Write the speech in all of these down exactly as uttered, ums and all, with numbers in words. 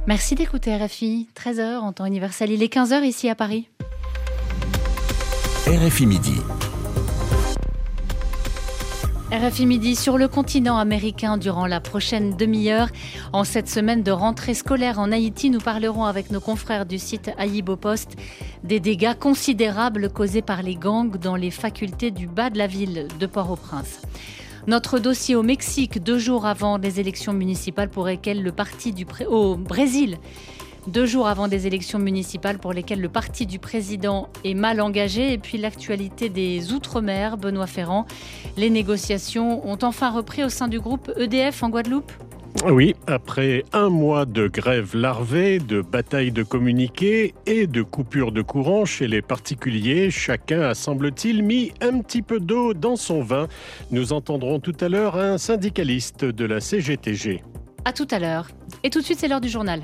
Merci d'écouter R F I, treize heures en temps universel. Il est quinze heures ici à Paris. R F I Midi. R F I Midi sur le continent américain durant la prochaine demi-heure. En cette semaine de rentrée scolaire en Haïti, nous parlerons avec nos confrères du site Ayibo Post des dégâts considérables causés par les gangs dans les facultés du bas de la ville de Port-au-Prince. Notre dossier au Mexique, deux jours avant les élections municipales pour lesquelles le parti du pré... au Brésil, deux jours avant des élections municipales pour lesquelles le parti du président est mal engagé. Et puis l'actualité des Outre-mer, Benoît Ferrand. Les négociations ont enfin repris au sein du groupe E D F en Guadeloupe. Oui, après un mois de grève larvée, de bataille de communiqués et de coupures de courant chez les particuliers, chacun a, semble-t-il, mis un petit peu d'eau dans son vin. Nous entendrons tout à l'heure un syndicaliste de la C G T G. À tout à l'heure. Et tout de suite, c'est l'heure du journal.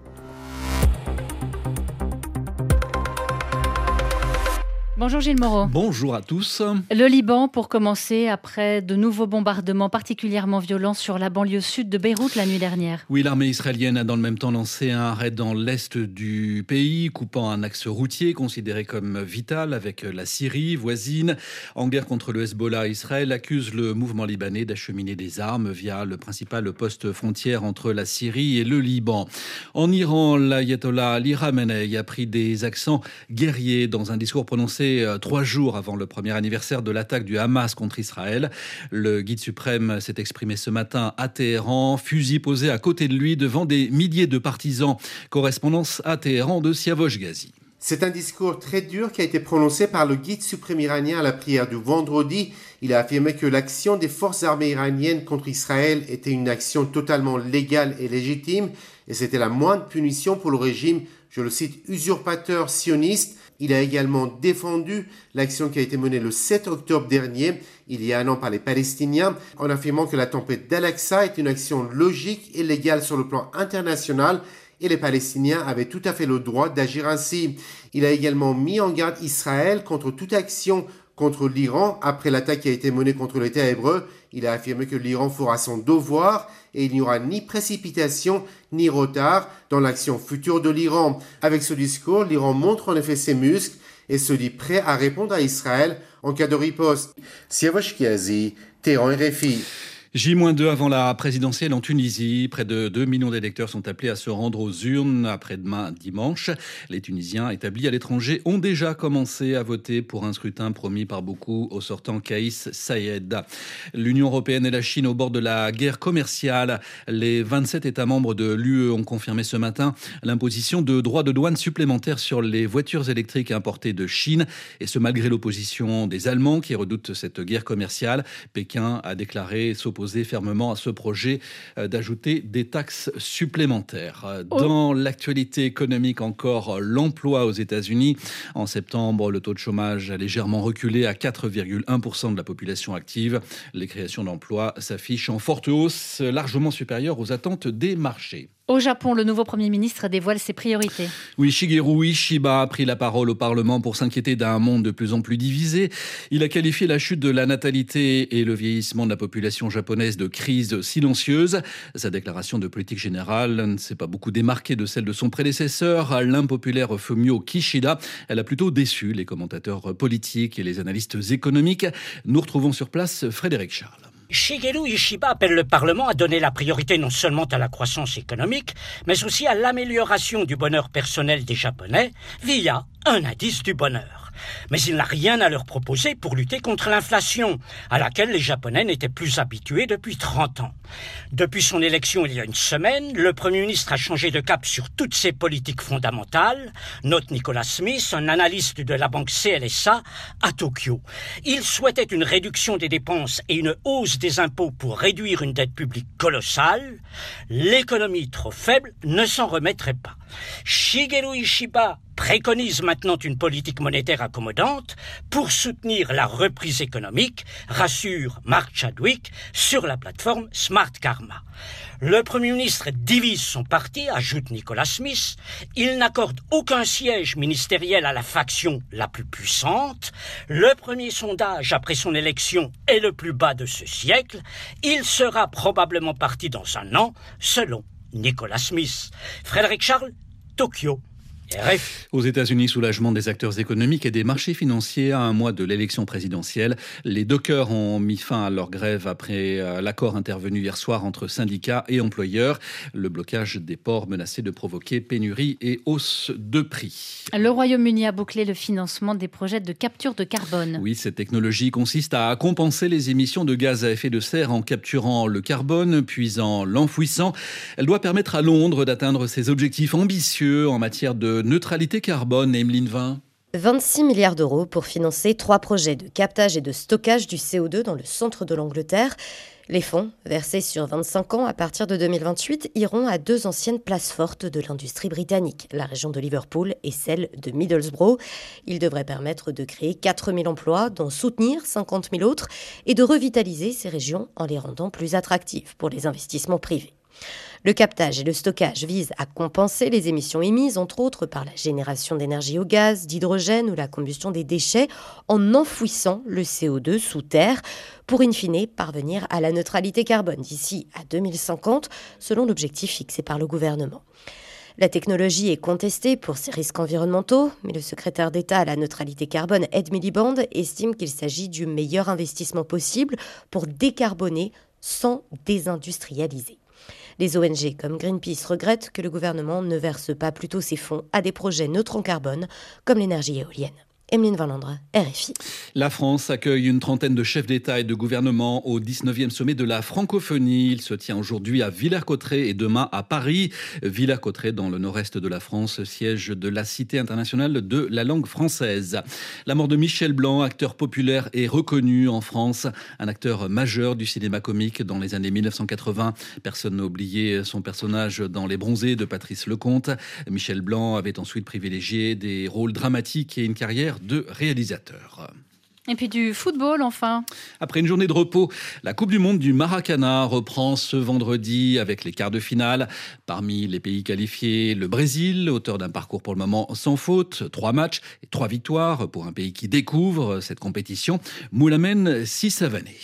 Bonjour Gilles Moreau. Bonjour à tous. Le Liban, pour commencer, après de nouveaux bombardements particulièrement violents sur la banlieue sud de Beyrouth la nuit dernière. Oui, l'armée israélienne a dans le même temps lancé un raid dans l'est du pays, coupant un axe routier considéré comme vital avec la Syrie voisine. En guerre contre le Hezbollah, Israël accuse le mouvement libanais d'acheminer des armes via le principal poste frontière entre la Syrie et le Liban. En Iran, l'ayatollah Ali Khamenei a pris des accents guerriers dans un discours prononcé trois jours avant le premier anniversaire de l'attaque du Hamas contre Israël. Le guide suprême s'est exprimé ce matin à Téhéran, fusil posé à côté de lui devant des milliers de partisans. Correspondance à Téhéran de Siavosh Ghazi. C'est un discours très dur qui a été prononcé par le guide suprême iranien à la prière du vendredi. Il a affirmé que l'action des forces armées iraniennes contre Israël était une action totalement légale et légitime et c'était la moindre punition pour le régime, je le cite, usurpateur sioniste. Il a également défendu l'action qui a été menée le sept octobre dernier, il y a un an par les Palestiniens, en affirmant que la tempête d'Al-Aqsa est une action logique et légale sur le plan international et les Palestiniens avaient tout à fait le droit d'agir ainsi. Il a également mis en garde Israël contre toute action contre l'Iran après l'attaque qui a été menée contre l'État hébreu. Il a affirmé que l'Iran fera son devoir et il n'y aura ni précipitation ni retard dans l'action future de l'Iran. Avec ce discours, l'Iran montre en effet ses muscles et se dit prêt à répondre à Israël en cas de riposte. Siavosh Ghazi, Téhéran, R F I. J deux avant la présidentielle en Tunisie. Près de deux millions d'électeurs sont appelés à se rendre aux urnes après-demain dimanche. Les Tunisiens établis à l'étranger ont déjà commencé à voter pour un scrutin promis par beaucoup au sortant Kaïs Saïed. L'Union européenne et la Chine au bord de la guerre commerciale. Les vingt-sept États membres de l'U E ont confirmé ce matin l'imposition de droits de douane supplémentaires sur les voitures électriques importées de Chine. Et ce, malgré l'opposition des Allemands qui redoutent cette guerre commerciale. Pékin a déclaré s'opposer fermement à ce projet d'ajouter des taxes supplémentaires. Dans l'actualité économique encore, l'emploi aux États-Unis. En septembre, le taux de chômage a légèrement reculé à quatre virgule un pour cent de la population active. Les créations d'emplois s'affichent en forte hausse, largement supérieure aux attentes des marchés. Au Japon, le nouveau Premier ministre dévoile ses priorités. Oui, Shigeru Ishiba a pris la parole au Parlement pour s'inquiéter d'un monde de plus en plus divisé. Il a qualifié la chute de la natalité et le vieillissement de la population japonaise de crise silencieuse. Sa déclaration de politique générale ne s'est pas beaucoup démarquée de celle de son prédécesseur, l'impopulaire Fumio Kishida. Elle a plutôt déçu les commentateurs politiques et les analystes économiques. Nous retrouvons sur place Frédéric Charles. Shigeru Ishiba appelle le Parlement à donner la priorité non seulement à la croissance économique, mais aussi à l'amélioration du bonheur personnel des Japonais via un indice du bonheur. Mais il n'a rien à leur proposer pour lutter contre l'inflation, à laquelle les Japonais n'étaient plus habitués depuis trente ans. Depuis son élection il y a une semaine, le Premier ministre a changé de cap sur toutes ses politiques fondamentales, note Nicolas Smith, un analyste de la banque C L S A à Tokyo. Il souhaitait une réduction des dépenses et une hausse des impôts pour réduire une dette publique colossale. L'économie trop faible ne s'en remettrait pas. Shigeru Ishiba préconise maintenant une politique monétaire accommodante pour soutenir la reprise économique, rassure Mark Chadwick sur la plateforme Smart Karma. Le Premier ministre divise son parti, ajoute Nicolas Smith. Il n'accorde aucun siège ministériel à la faction la plus puissante. Le premier sondage après son élection est le plus bas de ce siècle. Il sera probablement parti dans un an, selon Nicolas Smith. Frédéric Charles, Tokyo. R F I. Aux États-Unis, soulagement des acteurs économiques et des marchés financiers à un mois de l'élection présidentielle. Les dockers ont mis fin à leur grève après l'accord intervenu hier soir entre syndicats et employeurs. Le blocage des ports menaçait de provoquer pénurie et hausse de prix. Le Royaume-Uni a bouclé le financement des projets de capture de carbone. Oui, cette technologie consiste à compenser les émissions de gaz à effet de serre en capturant le carbone, puis en l'enfouissant. Elle doit permettre à Londres d'atteindre ses objectifs ambitieux en matière de neutralité carbone. Emeline Vin. vingt-six milliards d'euros pour financer trois projets de captage et de stockage du C O deux dans le centre de l'Angleterre. Les fonds, versés sur vingt-cinq ans à partir de deux mille vingt-huit, iront à deux anciennes places fortes de l'industrie britannique, la région de Liverpool et celle de Middlesbrough. Ils devraient permettre de créer quatre mille emplois, d'en soutenir cinquante mille autres et de revitaliser ces régions en les rendant plus attractives pour les investissements privés. Le captage et le stockage visent à compenser les émissions émises, entre autres par la génération d'énergie au gaz, d'hydrogène ou la combustion des déchets, en enfouissant le C O deux sous terre, pour in fine parvenir à la neutralité carbone d'ici à deux mille cinquante, selon l'objectif fixé par le gouvernement. La technologie est contestée pour ses risques environnementaux, mais le secrétaire d'État à la neutralité carbone, Ed Miliband, estime qu'il s'agit du meilleur investissement possible pour décarboner sans désindustrialiser. Les O N G comme Greenpeace regrettent que le gouvernement ne verse pas plutôt ses fonds à des projets neutres en carbone comme l'énergie éolienne. Emeline Valandre, R F I. La France accueille une trentaine de chefs d'État et de gouvernement au dix-neuvième sommet de la francophonie. Il se tient aujourd'hui à Villers-Cotterêts et demain à Paris. Villers-Cotterêts, dans le nord-est de la France, siège de la Cité internationale de la langue française. La mort de Michel Blanc, acteur populaire et reconnu en France, un acteur majeur du cinéma comique dans les années mille neuf cent quatre-vingts. Personne n'a oublié son personnage dans Les Bronzés de Patrice Lecomte. Michel Blanc avait ensuite privilégié des rôles dramatiques et une carrière de réalisateur. Et puis du football, enfin. Après une journée de repos, la Coupe du Monde du Maracana reprend ce vendredi avec les quarts de finale. Parmi les pays qualifiés, le Brésil, auteur d'un parcours pour le moment sans faute. Trois matchs et trois victoires pour un pays qui découvre cette compétition. Moulamen Sissavané.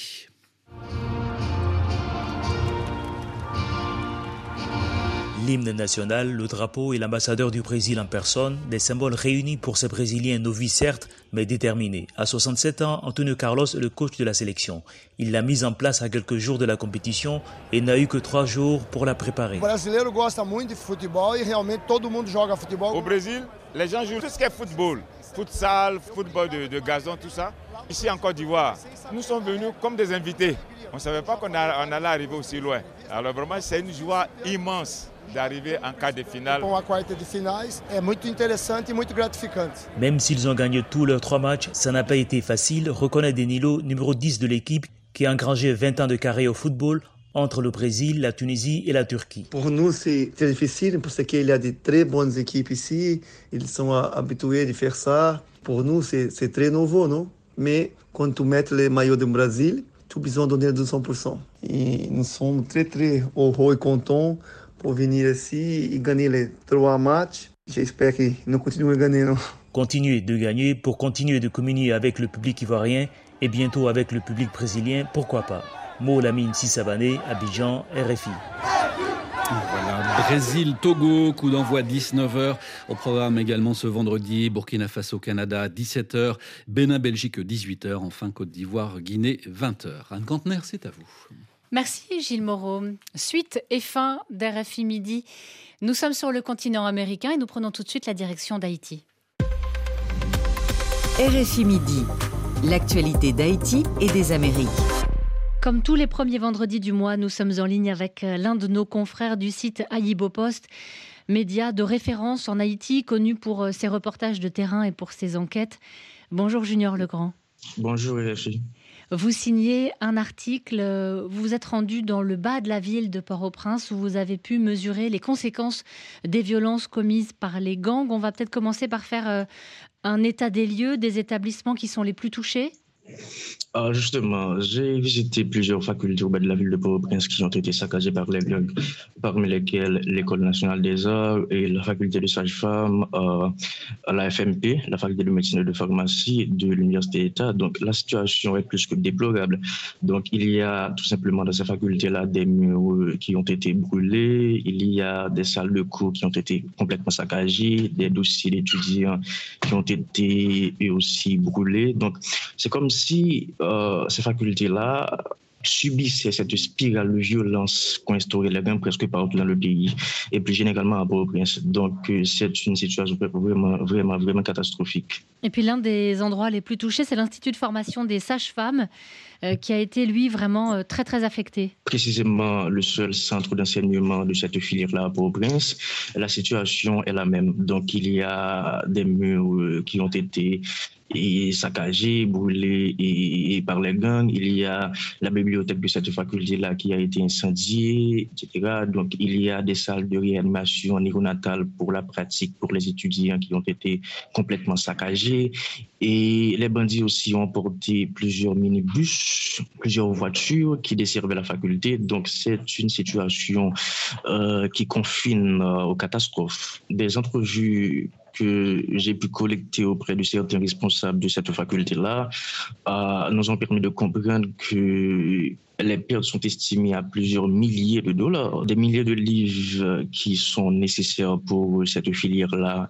L'hymne national, le drapeau et l'ambassadeur du Brésil en personne, des symboles réunis pour ces Brésiliens novices certes, mais déterminés. À soixante-sept ans, Antonio Carlos est le coach de la sélection. Il l'a mise en place à quelques jours de la compétition et n'a eu que trois jours pour la préparer. O brasileiro gosta muito de futebol e realmente todo mundo joga futebol. Au Brésil, les gens jouent tout ce qui est football, futsal, football de, de gazon, tout ça. Ici en Côte d'Ivoire, nous sommes venus comme des invités. On ne savait pas qu'on a, on allait arriver aussi loin. Alors vraiment, c'est une joie immense d'arriver en quart de finale. Pour a quarta de finais é muito interessante e muito gratificante. Même s'ils ont gagné tous leurs trois matchs, ça n'a pas été facile, reconnaît Danilo, numéro dix de l'équipe, qui a engrangé vingt ans de carrière au football entre le Brésil, la Tunisie et la Turquie. Pour nous, c'est très difficile parce qu'il y a de très bonnes équipes ici. Ils sont habitués de faire ça. Pour nous, c'est, c'est très nouveau, non? Mais quand tu mets le maillot du Brésil, tu as besoin de donner deux cents pour cent. Et nous sommes très, très heureux et contents pour venir ici et gagner les trois matchs. J'espère qu'ils nous continuent à gagner. Non? Continuer de gagner pour continuer de communier avec le public ivoirien et bientôt avec le public brésilien, pourquoi pas. Moulamen Sissavané, Abidjan, R F I. Voilà, Brésil-Togo, coup d'envoi dix-neuf heures. Au programme également ce vendredi, Burkina Faso-Canada, dix-sept heures. Bénin-Belgique, dix-huit heures. Enfin, Côte d'Ivoire-Guinée, vingt heures. Anne Kantner, c'est à vous. Merci Gilles Moreau. Suite et fin d'R F I Midi. Nous sommes sur le continent américain et nous prenons tout de suite la direction d'Haïti. R F I Midi, l'actualité d'Haïti et des Amériques. Comme tous les premiers vendredis du mois, nous sommes en ligne avec l'un de nos confrères du site Ayibo Post, média de référence en Haïti, connu pour ses reportages de terrain et pour ses enquêtes. Bonjour Junior Legrand. Bonjour R F I. Vous signez un article, vous vous êtes rendu dans le bas de la ville de Port-au-Prince où vous avez pu mesurer les conséquences des violences commises par les gangs. On va peut-être commencer par faire un état des lieux des établissements qui sont les plus touchés. Ah, justement, j'ai visité plusieurs facultés au bas de la ville de Port-au-Prince qui ont été saccagées par les gangs, parmi lesquelles l'École nationale des arts et la faculté de sage-femme, euh, la F M P, la faculté de médecine et de pharmacie de l'Université d'État. Donc la situation est plus que déplorable. Donc il y a tout simplement dans ces facultés-là des murs qui ont été brûlés, il y a des salles de cours qui ont été complètement saccagées, des dossiers d'étudiants qui ont été eux aussi brûlés. Donc c'est comme si Euh, ces facultés-là subissaient cette spirale de violence qu'ont instauré les gangs presque partout dans le pays et plus généralement à Port-au-Prince. Donc euh, c'est une situation vraiment, vraiment, vraiment catastrophique. Et puis l'un des endroits les plus touchés, c'est l'Institut de formation des sages-femmes euh, qui a été, lui, vraiment euh, très, très affecté. Précisément le seul centre d'enseignement de cette filière-là à Port-au-Prince, la situation est la même. Donc il y a des murs qui ont été et saccagé, brûlé et, et par les gangs. Il y a la bibliothèque de cette faculté-là qui a été incendiée, et cetera. Donc, il y a des salles de réanimation néonatale pour la pratique pour les étudiants qui ont été complètement saccagées. Et les bandits aussi ont emporté plusieurs minibus, plusieurs voitures qui desservaient la faculté. Donc, c'est une situation euh, qui confine euh, aux catastrophes. Des entrevues que j'ai pu collecter auprès de certains responsables de cette faculté-là euh, nous ont permis de comprendre que les pertes sont estimées à plusieurs milliers de dollars, des milliers de livres qui sont nécessaires pour cette filière-là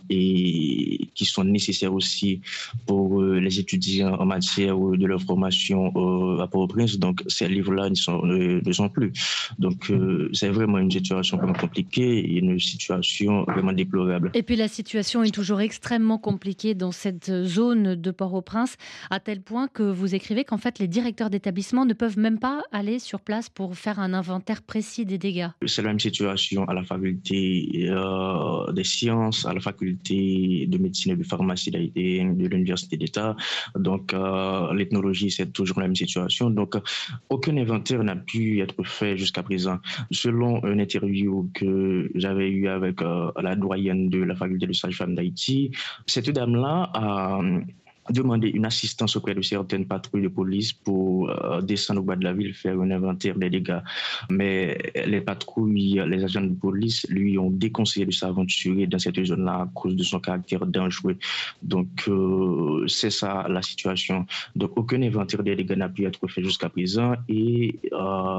et qui sont nécessaires aussi pour les étudiants en matière de leur formation à Port-au-Prince. Donc ces livres-là ne sont, ne sont plus. Donc euh, c'est vraiment une situation vraiment compliquée et une situation vraiment déplorable. Et puis la situation est toujours extrêmement compliquée dans cette zone de Port-au-Prince, à tel point que vous écrivez qu'en fait les directeurs d'établissement ne peuvent même pas aller sur place pour faire un inventaire précis des dégâts. C'est la même situation à la faculté euh, des sciences, à la faculté de médecine et de pharmacie de l'Université d'État. Donc euh, l'ethnologie, c'est toujours la même situation. Donc aucun inventaire n'a pu être fait jusqu'à présent. Selon une interview que j'avais eue avec euh, la doyenne de la faculté de sage-femme d'Haïti, cette dame-là a demander une assistance auprès de certaines patrouilles de police pour euh, descendre au bas de la ville, faire un inventaire des dégâts. Mais les patrouilles, les agents de police lui ont déconseillé de s'aventurer dans cette zone-là à cause de son caractère dangereux. Donc euh, c'est ça la situation. Donc aucun inventaire des dégâts n'a pu être fait jusqu'à présent et euh,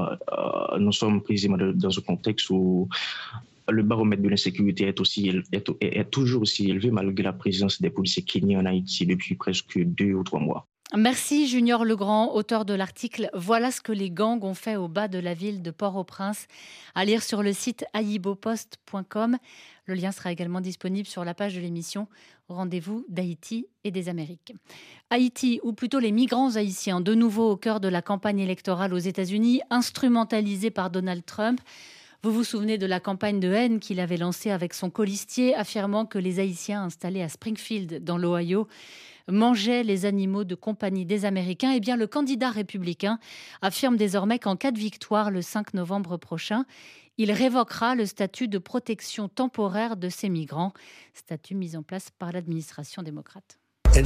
euh, nous sommes précisément dans un contexte où le baromètre de l'insécurité est, aussi, est, est toujours aussi élevé malgré la présence des policiers kenyans en Haïti depuis presque deux ou trois mois. Merci Junior Legrand, auteur de l'article « Voilà ce que les gangs ont fait au bas de la ville de Port-au-Prince », à lire sur le site ayibopost point com. Le lien sera également disponible sur la page de l'émission Rendez-vous d'Haïti et des Amériques. Haïti, ou plutôt les migrants haïtiens, de nouveau au cœur de la campagne électorale aux États-Unis, instrumentalisés par Donald Trump. Vous vous souvenez de la campagne de haine qu'il avait lancée avec son colistier, affirmant que les Haïtiens installés à Springfield, dans l'Ohio, mangeaient les animaux de compagnie des Américains. Eh bien, le candidat républicain affirme désormais qu'en cas de victoire le cinq novembre prochain, il révoquera le statut de protection temporaire de ces migrants, statut mis en place par l'administration démocrate.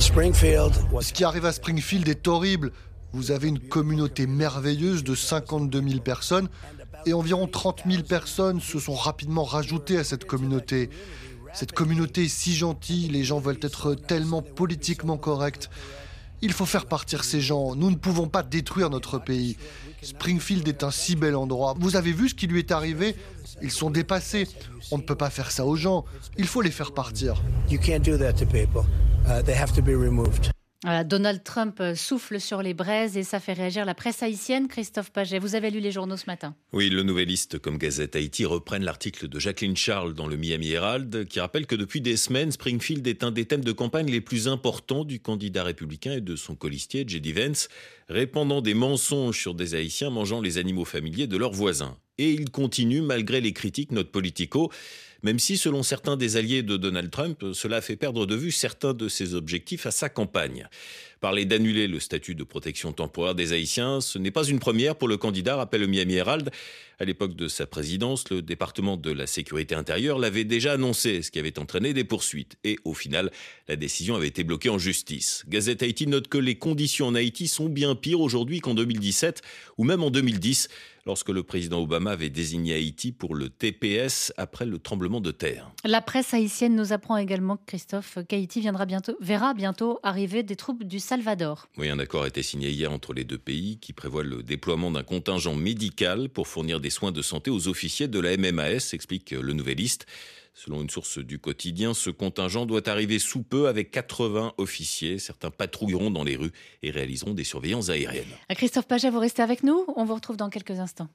Ce qui arrive à Springfield est horrible. Vous avez une communauté merveilleuse de cinquante-deux mille personnes et environ trente mille personnes se sont rapidement rajoutées à cette communauté. Cette communauté est si gentille, les gens veulent être tellement politiquement corrects. Il faut faire partir ces gens, nous ne pouvons pas détruire notre pays. Springfield est un si bel endroit. Vous avez vu ce qui lui est arrivé ? Ils sont dépassés. On ne peut pas faire ça aux gens. Il faut les faire partir. You can't do that to people. Uh, they have to be removed. Voilà, Donald Trump souffle sur les braises et ça fait réagir la presse haïtienne. Christophe Paget, vous avez lu les journaux ce matin. Oui, le Nouvelliste comme Gazette Haïti reprennent l'article de Jacqueline Charles dans le Miami Herald qui rappelle que depuis des semaines, Springfield est un des thèmes de campagne les plus importants du candidat républicain et de son colistier J D Vance, répandant des mensonges sur des Haïtiens mangeant les animaux familiers de leurs voisins. Et il continue malgré les critiques, note Politico, même si, selon certains des alliés de Donald Trump, cela fait perdre de vue certains de ses objectifs à sa campagne. Parler d'annuler le statut de protection temporaire des Haïtiens, ce n'est pas une première pour le candidat, rappelle le Miami Herald. À l'époque de sa présidence, le département de la sécurité intérieure l'avait déjà annoncé, ce qui avait entraîné des poursuites. Et au final, la décision avait été bloquée en justice. Gazette Haïti note que les conditions en Haïti sont bien pires aujourd'hui qu'en deux mille dix-sept ou même en deux mille dix, lorsque le président Obama avait désigné Haïti pour le T P S après le tremblement de terre. La presse haïtienne nous apprend également, Christophe, qu'Haïti viendra bientôt, verra bientôt arriver des troupes du Salvador. Oui, un accord a été signé hier entre les deux pays qui prévoit le déploiement d'un contingent médical pour fournir des soins de santé aux officiers de la M M A S, explique le Nouvelliste. Selon une source du quotidien, ce contingent doit arriver sous peu avec quatre-vingts officiers. Certains patrouilleront dans les rues et réaliseront des surveillances aériennes. Christophe Paget, vous restez avec nous. On vous retrouve dans quelques instants.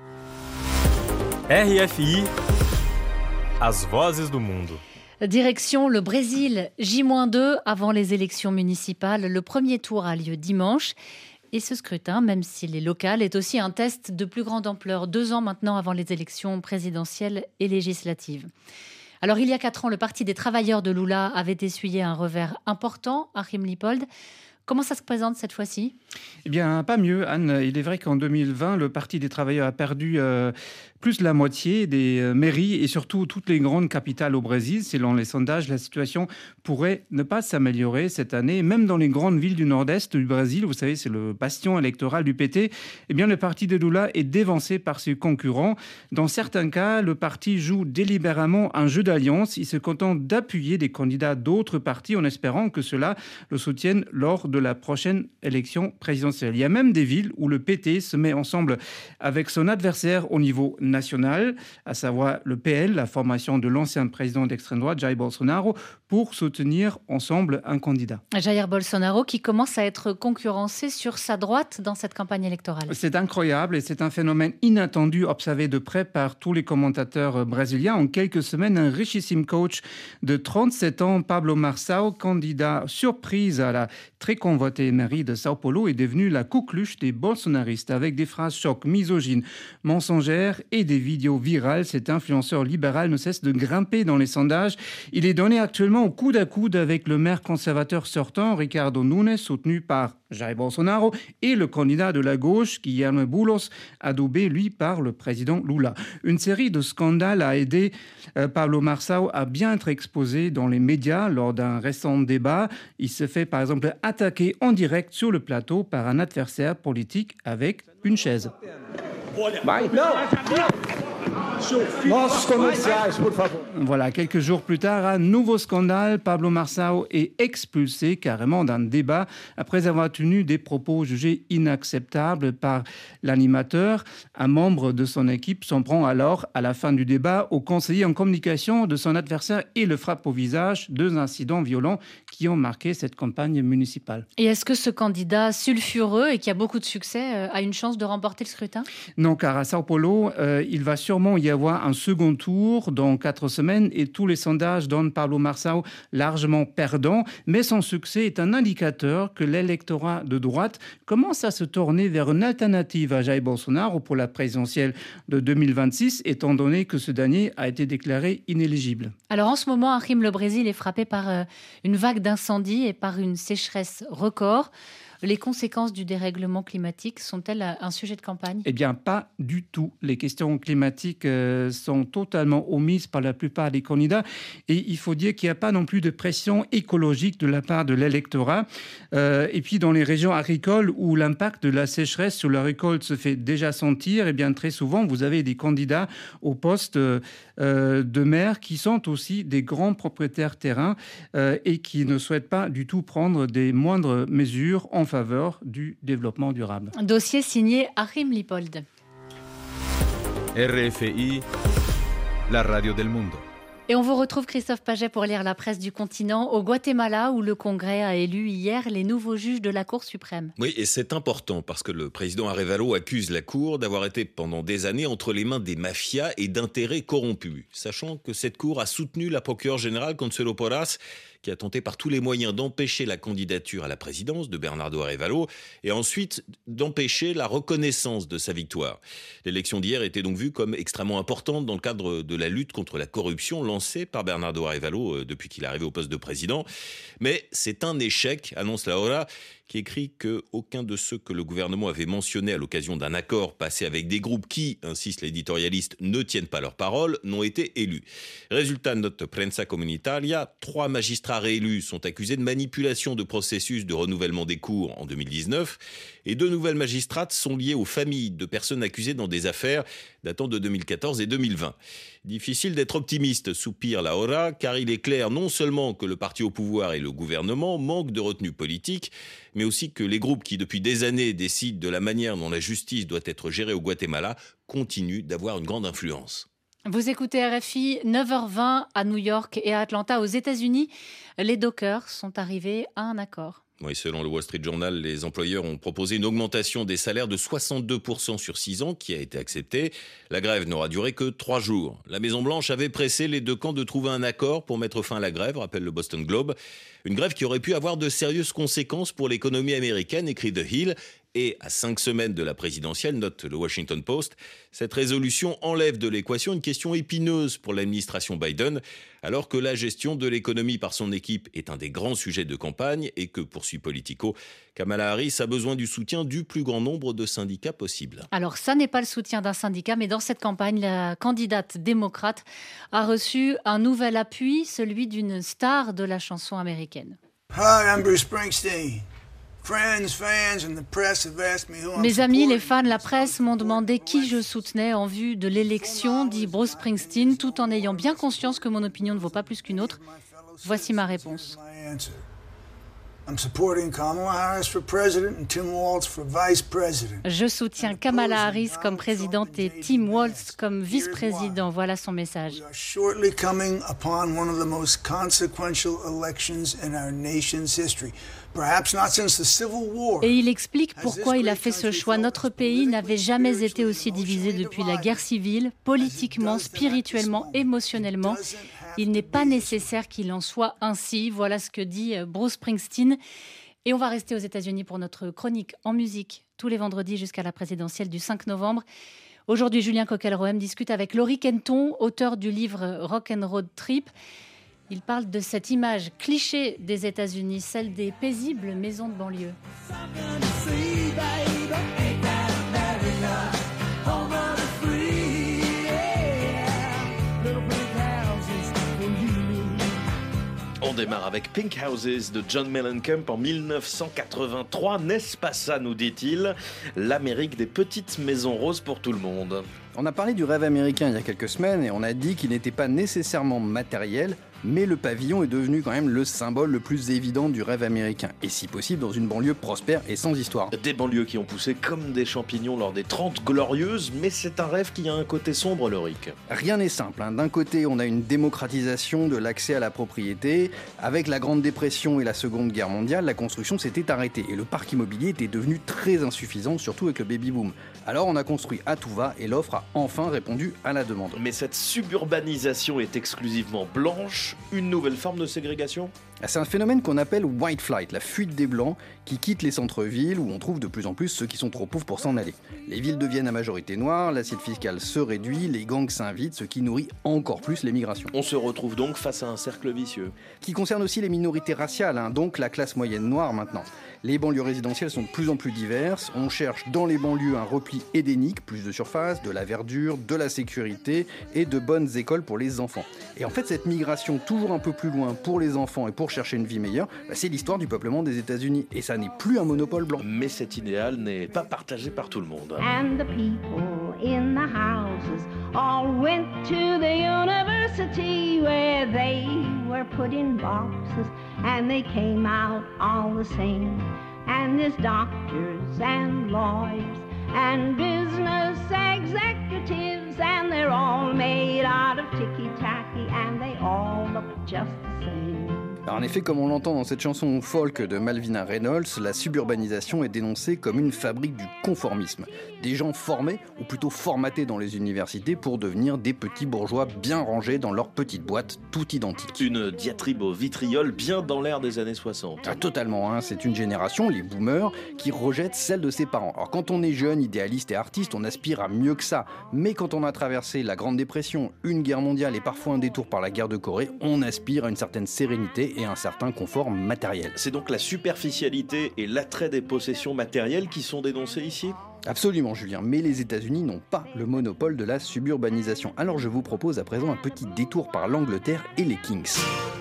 R F I, as vozes do mundo. Direction le Brésil, J deux avant les élections municipales. Le premier tour a lieu dimanche. Et ce scrutin, même s'il est local, est aussi un test de plus grande ampleur, deux ans maintenant avant les élections présidentielles et législatives. Alors, il y a quatre ans, le Parti des travailleurs de Lula avait essuyé un revers important, Achim Lippold. Comment ça se présente cette fois-ci ? Eh bien, pas mieux, Anne. Il est vrai qu'en deux mille vingt, le Parti des travailleurs a perdu euh, plus de la moitié des euh, mairies et surtout toutes les grandes capitales au Brésil. Selon les sondages, la situation pourrait ne pas s'améliorer cette année. Même dans les grandes villes du nord-est du Brésil, vous savez, c'est le bastion électoral du P T, eh bien, le Parti de Lula est dévancé par ses concurrents. Dans certains cas, le parti joue délibérément un jeu d'alliance. Il se contente d'appuyer des candidats d'autres partis en espérant que cela le soutienne lors de de la prochaine élection présidentielle. Il y a même des villes où le P T se met ensemble avec son adversaire au niveau national, à savoir le P L, la formation de l'ancien président d'extrême droite, Jair Bolsonaro, pour soutenir ensemble un candidat. Jair Bolsonaro qui commence à être concurrencé sur sa droite dans cette campagne électorale. C'est incroyable et c'est un phénomène inattendu observé de près par tous les commentateurs brésiliens. En quelques semaines, un richissime coach de trente-sept ans, Pablo Marçal, candidat surprise à la très convoitée mairie de São Paulo, est devenu la coqueluche des bolsonaristes. Avec des phrases chocs, misogynes, mensongères et des vidéos virales, cet influenceur libéral ne cesse de grimper dans les sondages. Il est donné actuellement au coude à coude avec le maire conservateur sortant, Ricardo Nunes, soutenu par Jair Bolsonaro, et le candidat de la gauche, Guilherme Boulos, adoubé, lui, par le président Lula. Une série de scandales a aidé euh, Pablo Marçal à bien être exposé dans les médias lors d'un récent débat. Il se fait, par exemple, attaquer en direct sur le plateau par un adversaire politique avec une chaise. Voilà, quelques jours plus tard, un nouveau scandale. Pablo Marçal est expulsé carrément d'un débat après avoir tenu des propos jugés inacceptables par l'animateur. Un membre de son équipe s'en prend alors, à la fin du débat, au conseiller en communication de son adversaire et le frappe au visage. Deux incidents violents qui ont marqué cette campagne municipale. Et est-ce que ce candidat sulfureux et qui a beaucoup de succès a une chance de remporter le scrutin ? Non, car à São Paulo, euh, il va sûrement y avoir un second tour dans quatre semaines et tous les sondages donnent Pablo Marçal largement perdant. Mais son succès est un indicateur que l'électorat de droite commence à se tourner vers une alternative à Jair Bolsonaro pour la présidentielle de deux mille vingt-six, étant donné que ce dernier a été déclaré inéligible. Alors en ce moment, Achim, le Brésil est frappé par euh, une vague d'incendies et par une sécheresse record. Les conséquences du dérèglement climatique sont-elles un sujet de campagne ? Eh bien, pas du tout. Les questions climatiques euh, sont totalement omises par la plupart des candidats. Et il faut dire qu'il n'y a pas non plus de pression écologique de la part de l'électorat. Euh, et puis, dans les régions agricoles où l'impact de la sécheresse sur la récolte se fait déjà sentir, eh bien, très souvent, vous avez des candidats au poste euh, de maire qui sont aussi des grands propriétaires terrains euh, et qui ne souhaitent pas du tout prendre des moindres mesures en faveur du développement durable. Dossier signé Achim Lippold. R F I, la radio del mundo. Et on vous retrouve, Christophe Paget, pour lire la presse du continent au Guatemala, où le Congrès a élu hier les nouveaux juges de la Cour suprême. Oui, et c'est important parce que le président Arévalo accuse la Cour d'avoir été pendant des années entre les mains des mafias et d'intérêts corrompus. Sachant que cette Cour a soutenu la procureure générale Consuelo Porras, qui a tenté par tous les moyens d'empêcher la candidature à la présidence de Bernardo Arévalo et ensuite d'empêcher la reconnaissance de sa victoire. L'élection d'hier était donc vue comme extrêmement importante dans le cadre de la lutte contre la corruption lancée par Bernardo Arévalo depuis qu'il est arrivé au poste de président. Mais c'est un échec, annonce la Hora, qui écrit qu'aucun de ceux que le gouvernement avait mentionnés à l'occasion d'un accord passé avec des groupes qui, insiste l'éditorialiste, ne tiennent pas leur parole, n'ont été élus. Résultat, note Prensa Comunitaria, trois magistrats réélus sont accusés de manipulation de processus de renouvellement des cours en deux mille dix-neuf et deux nouvelles magistrates sont liées aux familles de personnes accusées dans des affaires datant de deux mille quatorze et deux mille vingt. Difficile d'être optimiste, soupire la Hora, car il est clair non seulement que le parti au pouvoir et le gouvernement manquent de retenue politique, mais aussi que les groupes qui, depuis des années, décident de la manière dont la justice doit être gérée au Guatemala continuent d'avoir une grande influence. Vous écoutez R F I, neuf heures vingt à New York et à Atlanta, aux États-Unis. Les dockers sont arrivés à un accord. Oui, selon le Wall Street Journal, les employeurs ont proposé une augmentation des salaires de soixante-deux pour cent sur six ans qui a été acceptée. La grève n'aura duré que trois jours. La Maison-Blanche avait pressé les deux camps de trouver un accord pour mettre fin à la grève, rappelle le Boston Globe. Une grève qui aurait pu avoir de sérieuses conséquences pour l'économie américaine, écrit The Hill. Et à cinq semaines de la présidentielle, note le Washington Post, cette résolution enlève de l'équation une question épineuse pour l'administration Biden, alors que la gestion de l'économie par son équipe est un des grands sujets de campagne et que, poursuit Politico, Kamala Harris a besoin du soutien du plus grand nombre de syndicats possible. Alors ça n'est pas le soutien d'un syndicat, mais dans cette campagne, la candidate démocrate a reçu un nouvel appui, celui d'une star de la chanson américaine. Hi, I'm Bruce Springsteen. Mes amis, les fans, la presse m'ont demandé qui je soutenais en vue de l'élection, dit Bruce Springsteen, tout en ayant bien conscience que mon opinion ne vaut pas plus qu'une autre. Voici ma réponse. Je soutiens Kamala Harris comme présidente et Tim Walz comme vice-président. Voilà son message. Et il explique pourquoi il a fait ce choix. Notre pays n'avait jamais été aussi divisé depuis la guerre civile, politiquement, spirituellement, émotionnellement. Il n'est pas nécessaire qu'il en soit ainsi. Voilà ce que dit Bruce Springsteen. Et on va rester aux États-Unis pour notre chronique en musique tous les vendredis jusqu'à la présidentielle du cinq novembre. Aujourd'hui, Julien Coquel-Rohem discute avec Laurie Kenton, auteur du livre Rock and Road Trip. Il parle de cette image cliché des États-Unis, celle des paisibles maisons de banlieue. On démarre avec Pink Houses de John Mellencamp en mille neuf cent quatre-vingt-trois. N'est-ce pas ça, nous dit-il, l'Amérique des petites maisons roses pour tout le monde. On a parlé du rêve américain il y a quelques semaines et on a dit qu'il n'était pas nécessairement matériel, mais le pavillon est devenu quand même le symbole le plus évident du rêve américain, et si possible dans une banlieue prospère et sans histoire. Des banlieues qui ont poussé comme des champignons lors des trente glorieuses, mais c'est un rêve qui a un côté sombre, Loric. Rien n'est simple, hein. D'un côté on a une démocratisation de l'accès à la propriété, avec la Grande Dépression et la Seconde Guerre mondiale, la construction s'était arrêtée, et le parc immobilier était devenu très insuffisant, surtout avec le baby-boom. Alors on a construit à tout va, et l'offre a enfin répondu à la demande. Mais cette suburbanisation est exclusivement blanche. Une nouvelle forme de ségrégation ? C'est un phénomène qu'on appelle white flight, la fuite des blancs qui quittent les centres-villes où on trouve de plus en plus ceux qui sont trop pauvres pour s'en aller. Les villes deviennent à majorité noire, l'assiette fiscale se réduit, les gangs s'invitent, ce qui nourrit encore plus l'émigration. On se retrouve donc face à un cercle vicieux. Qui concerne aussi les minorités raciales, hein, donc la classe moyenne noire maintenant. Les banlieues résidentielles sont de plus en plus diverses, on cherche dans les banlieues un repli édénique, plus de surface, de la verdure, de la sécurité et de bonnes écoles pour les enfants. Et en fait cette migration toujours un peu plus loin pour les enfants et pour chercher une vie meilleure, bah c'est l'histoire du peuplement des États-Unis et ça n'est plus un monopole blanc. Mais cet idéal n'est pas partagé par tout le monde. And the people in the houses all went to the university where they were put in boxes and they came out all the same. And there's doctors and lawyers and business executives and they're all made out of ticky-tacky and they all look just the same. Alors en effet, comme on l'entend dans cette chanson folk de Malvina Reynolds, la suburbanisation est dénoncée comme une fabrique du conformisme. Des gens formés, ou plutôt formatés dans les universités pour devenir des petits bourgeois bien rangés dans leur petite boîte, tout identique. Une diatribe au vitriol bien dans l'air des années soixante. Ah, totalement, hein. C'est une génération, les boomers, qui rejette celle de ses parents. Alors quand on est jeune, idéaliste et artiste, on aspire à mieux que ça. Mais quand on a traversé la Grande Dépression, une guerre mondiale et parfois un détour par la guerre de Corée, on aspire à une certaine sérénité et un certain confort matériel. C'est donc la superficialité et l'attrait des possessions matérielles qui sont dénoncés ici ? Absolument, Julien, mais les États-Unis n'ont pas le monopole de la suburbanisation. Alors je vous propose à présent un petit détour par l'Angleterre et les Kings.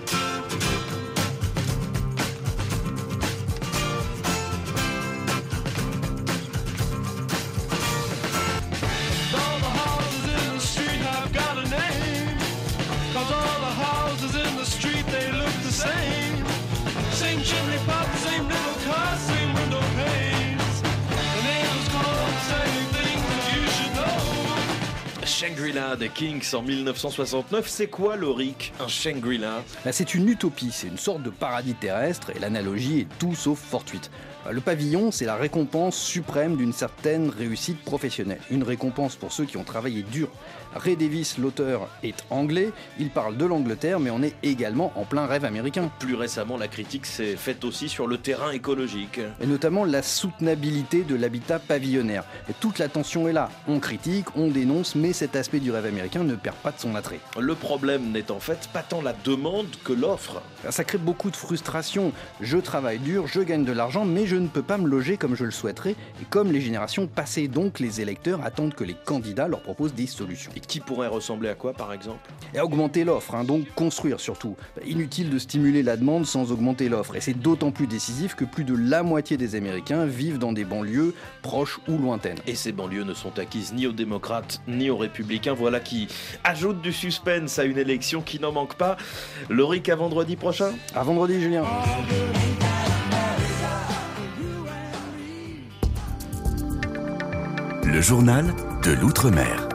Shangri-La des Kings en mille neuf cent soixante-neuf, c'est quoi l'Auric, un Shangri-La ? Bah, c'est une utopie, c'est une sorte de paradis terrestre et l'analogie est tout sauf fortuite. Le pavillon, c'est la récompense suprême d'une certaine réussite professionnelle. Une récompense pour ceux qui ont travaillé dur. Ray Davies, l'auteur, est anglais, il parle de l'Angleterre, mais on est également en plein rêve américain. Plus récemment, la critique s'est faite aussi sur le terrain écologique. Et notamment la soutenabilité de l'habitat pavillonnaire. Et toute l'attention est là. On critique, on dénonce, mais cet aspect du rêve américain ne perd pas de son attrait. Le problème n'est en fait pas tant la demande que l'offre. Ça crée beaucoup de frustration. Je travaille dur, je gagne de l'argent, mais je ne peux pas me loger comme je le souhaiterais. Et comme les générations passées, donc les électeurs attendent que les candidats leur proposent des solutions. Et qui pourrait ressembler à quoi, par exemple ? Et augmenter l'offre, hein, donc construire surtout. Inutile de stimuler la demande sans augmenter l'offre. Et c'est d'autant plus décisif que plus de la moitié des Américains vivent dans des banlieues proches ou lointaines. Et ces banlieues ne sont acquises ni aux démocrates ni aux républicains. Voilà qui ajoute du suspense à une élection qui n'en manque pas. L'Auric à vendredi prochain ? À vendredi, Julien. Le journal de l'Outre-mer.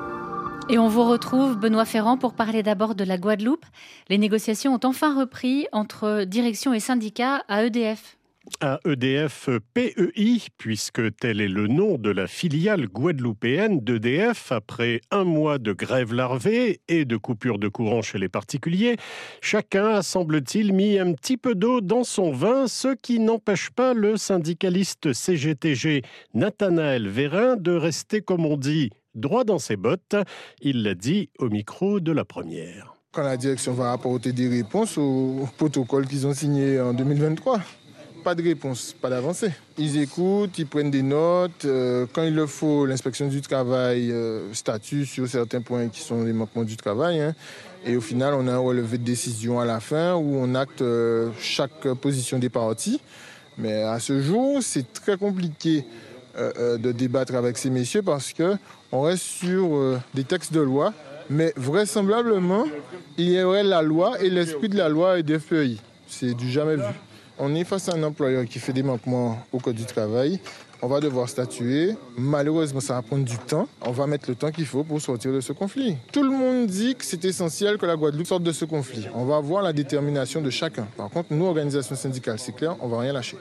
Et on vous retrouve, Benoît Ferrand, pour parler d'abord de la Guadeloupe. Les négociations ont enfin repris entre direction et syndicats à E D F. À E D F P E I, puisque tel est le nom de la filiale guadeloupéenne d'E D F, après un mois de grève larvée et de coupure de courant chez les particuliers, chacun a, semble-t-il, mis un petit peu d'eau dans son vin, ce qui n'empêche pas le syndicaliste C G T G Nathanaël Vérin de rester, comme on dit, droit dans ses bottes. Il l'a dit au micro de la première. Quand la direction va apporter des réponses au protocole qu'ils ont signé en deux mille vingt-trois, pas de réponse, pas d'avancée. Ils écoutent, ils prennent des notes. Euh, quand il le faut, l'inspection du travail euh, statue sur certains points qui sont les manquements du travail. Hein. Et au final, on a un relevé de décision à la fin où on acte euh, chaque position des parties. Mais à ce jour, c'est très compliqué euh, euh, de débattre avec ces messieurs parce qu'on reste sur euh, des textes de loi. Mais vraisemblablement, il y aurait la loi et l'esprit de la loi et des F P E I. C'est du jamais vu. On est face à un employeur qui fait des manquements au code du travail. On va devoir statuer. Malheureusement, ça va prendre du temps. On va mettre le temps qu'il faut pour sortir de ce conflit. Tout le monde dit que c'est essentiel que la Guadeloupe sorte de ce conflit. On va voir la détermination de chacun. Par contre, nous, organisations syndicales, c'est clair, on ne va rien lâcher.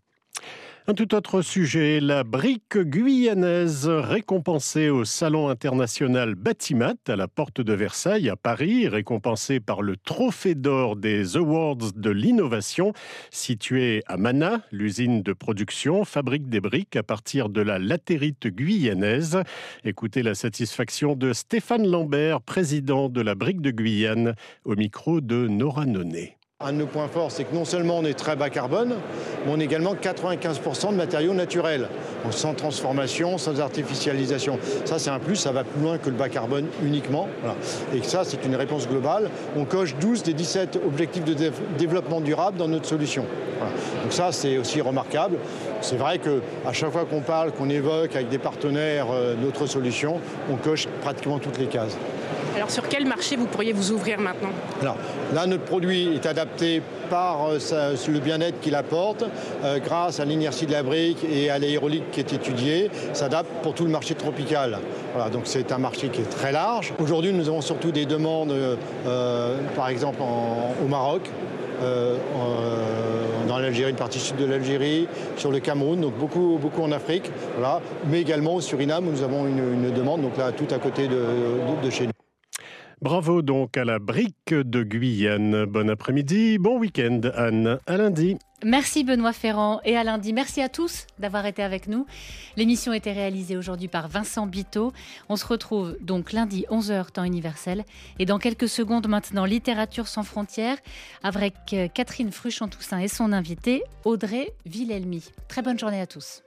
Un tout autre sujet, la brique guyanaise récompensée au Salon international Batimat à la porte de Versailles à Paris, récompensée par le trophée d'or des Awards de l'innovation, située à Mana, l'usine de production, fabrique des briques à partir de la latérite guyanaise. Écoutez la satisfaction de Stéphane Lambert, président de la brique de Guyane, au micro de Nora Nonnet. Un de nos points forts, c'est que non seulement on est très bas carbone, mais on est également quatre-vingt-quinze pour cent de matériaux naturels, donc sans transformation, sans artificialisation. Ça, c'est un plus, ça va plus loin que le bas carbone uniquement. Voilà. Et ça, c'est une réponse globale. On coche douze des dix-sept objectifs de dé- développement durable dans notre solution. Voilà. Donc ça, c'est aussi remarquable. C'est vrai qu'à chaque fois qu'on parle, qu'on évoque avec des partenaires euh, notre solution, on coche pratiquement toutes les cases. Alors sur quel marché vous pourriez vous ouvrir maintenant ? Alors là, notre produit est adapté par euh, sa, le bien-être qu'il apporte, euh, grâce à l'inertie de la brique et à l'aérolique qui est étudiée, s'adapte pour tout le marché tropical. Voilà, donc c'est un marché qui est très large. Aujourd'hui, nous avons surtout des demandes, euh, par exemple en, au Maroc, euh, euh, dans l'Algérie, une partie sud de l'Algérie, sur le Cameroun, donc beaucoup, beaucoup en Afrique, voilà, mais également au Suriname où nous avons une, une demande, donc là tout à côté de, de, de chez nous. Bravo donc à la Brique de Guyane. Bon après-midi, bon week-end Anne, à lundi. Merci Benoît Ferrand et à lundi. Merci à tous d'avoir été avec nous. L'émission a été réalisée aujourd'hui par Vincent Biteau. On se retrouve donc lundi onze heures temps universel. Et dans quelques secondes maintenant, Littérature sans frontières avec Catherine Fruchon-Toussaint et son invité Audrey Villelmi. Très bonne journée à tous.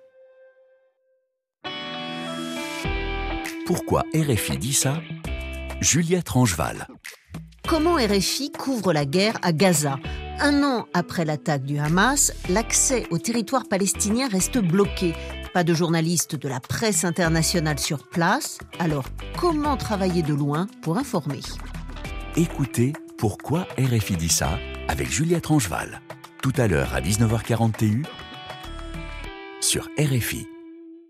Pourquoi R F I dit ça ? Juliette Rangeval. Comment R F I couvre la guerre à Gaza ? Un an après l'attaque du Hamas, l'accès au territoire palestinien reste bloqué. Pas de journalistes de la presse internationale sur place. Alors, comment travailler de loin pour informer ? Écoutez Pourquoi R F I dit ça avec Juliette Rangeval. Tout à l'heure à dix-neuf heures quarante T U sur R F I.